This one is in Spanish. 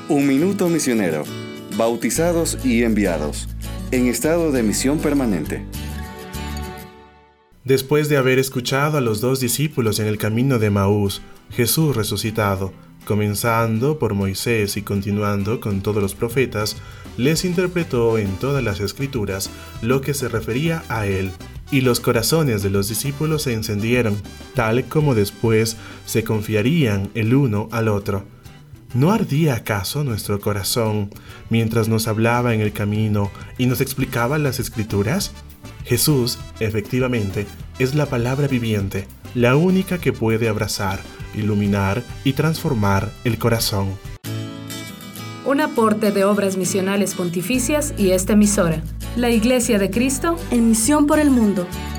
Un minuto misionero. Bautizados y enviados. En estado de misión permanente. Después de haber escuchado a los 2 discípulos en el camino de Emaús, Jesús resucitado, comenzando por Moisés y continuando con todos los profetas, les interpretó en todas las Escrituras lo que se refería a él, y los corazones de los discípulos se encendieron, tal como después se confiarían el uno al otro. ¿No ardía acaso nuestro corazón mientras nos hablaba en el camino y nos explicaba las Escrituras? Jesús, efectivamente, es la palabra viviente, la única que puede abrazar, iluminar y transformar el corazón. Un aporte de Obras Misionales Pontificias y esta emisora, la Iglesia de Cristo, en misión por el mundo.